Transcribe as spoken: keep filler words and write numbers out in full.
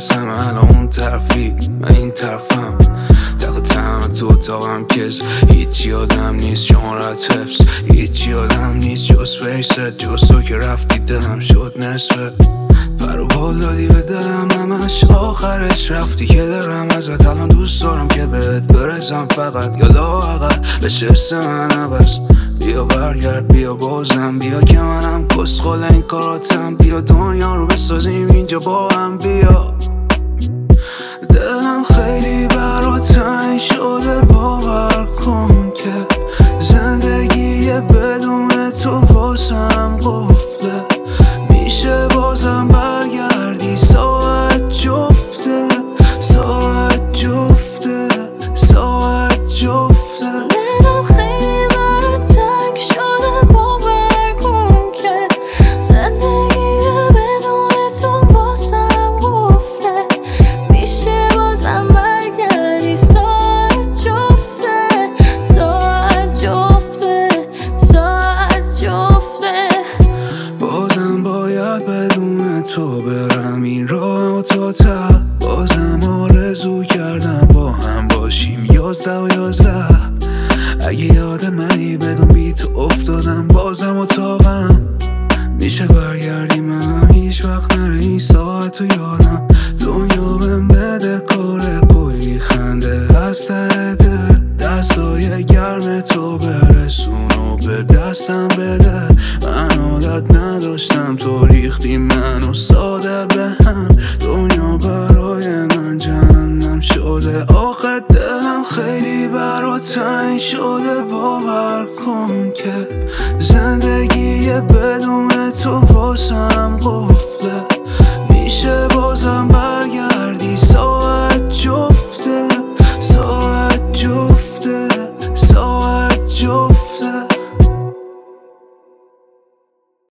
برسم الان اون طرفی، من این طرفم. تق تنها تو اتاقم کز هیچی آدم نیست، شمارت حفظ هیچی آدم نیست جز فیست، جز تو که رفتی دلم شد نصفه. پر و بال دادی به دلم همش، آخرش رفتی که دارم ازت. الان دوست دارم که بهت برسم فقط، یا لااقل بشه حس من عوض. بیا برگرد بیا بازم بیا که منم کسخل این کاراتم. بیا دنیا رو بسازیم اینجا با هم بیا. دلم خیلی برات تنگ شده، باور کن که زندگی بدون تو واسم قفله. میشه بازم برگردی ساعت جفته، ساعت جفته، ساعت جفته. دلم خیلی برات تنگ شده، باور کن که زندگی بدون تو واسم قفله. میشه بازم برگردی ساعت جفته، ساعت جفته، ساعت جفته. بازم باید بدون تو برم این راه و تا ته. بازم آرزو کردم با هم باشیم یازده و یازده. اگه یاد منی بدون بی تو افتادم بازم اتاقم. میشه برگردی من هیچ وقت نره این ساعت و یادم. دنیا بهم بده کار کلی خنده از ته دل. دستای گرم تو برسون و به دستم بده. من عادت نداشتم تو ریختی منو ساده به هم. دنیا برای من جهنم شده، آخه دلم خیلی برات تنگ شده. باور کن که زندگی بدون تو واسم